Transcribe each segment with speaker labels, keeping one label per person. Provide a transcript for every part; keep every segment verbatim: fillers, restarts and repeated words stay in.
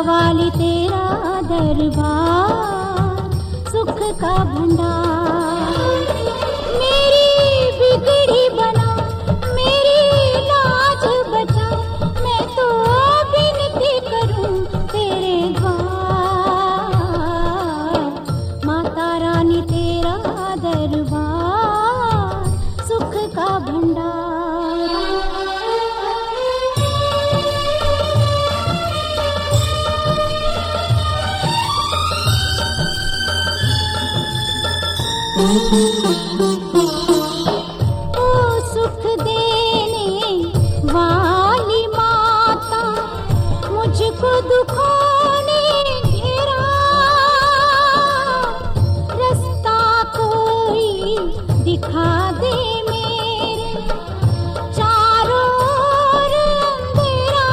Speaker 1: वाली तेरा दरबार सुख का भंडार। मेरी बिगड़ी बना, मेरी लाज बचा, मैं तो विनती करूं तेरे द्वार। माता रानी तेरा दरबार सुख का भंडार। ओ सुख देने वाली माता, मुझको दुखों ने घेरा, रास्ता कोई दिखा दे मेरे, चारों ओर अंधेरा।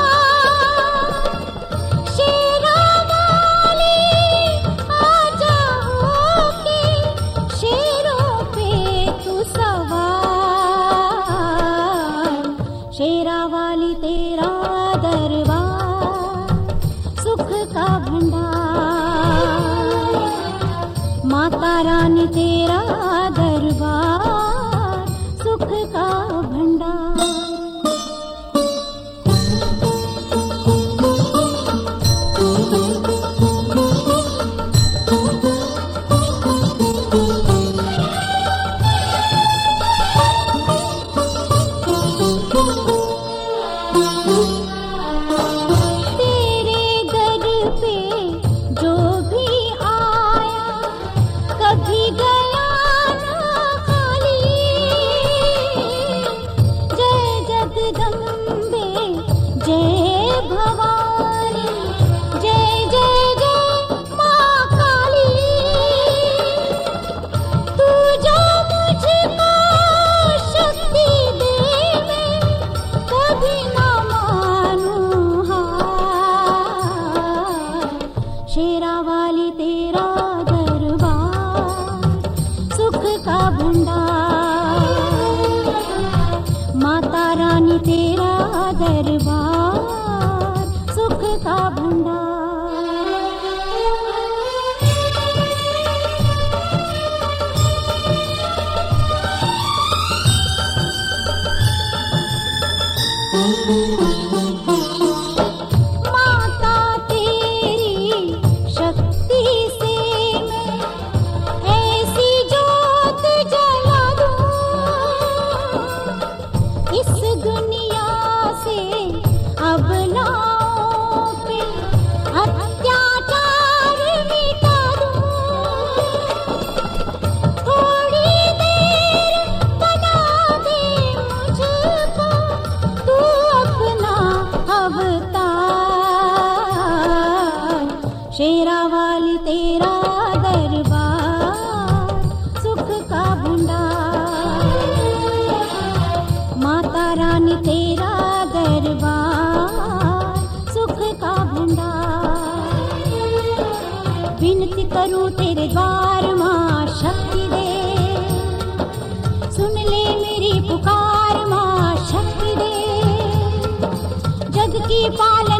Speaker 1: शेरा वाली आ जाओ के शेरों पे तू सवार। शेरा वाली तेरा दरबार सुख का भंडार। माता रानी तेरा दरबार सुख का भंडार। तेरे दर पे जो भी आया, कभी गया ना खाली। जय जगदम्बे जय भवानी, जय जय जय माँ काली। तू जो मुझको शक्ति दे, मैं कभी ना मानूं हार। शेरा वाली तेरा दरबार सुख का भंडार। माता रानी तेरा दरबार सुख का भंडार। माता तेरी शक्ति से मैं ऐसी जोत जला दूं, इस दुनिया से अबलाओं पे अत्याचार मिटा दूं। थोड़ी देर बना दे मुझको तू अपना अवतार। शेरा वाली तेरा दरबार सुख का भंडार। माता रानी तेरा दरबार सुख का भंडार। विनती करूं तेरे द्वार माँ शक्ति दे, सुन ले मेरी पुकार माँ शक्ति दे। जग की पालन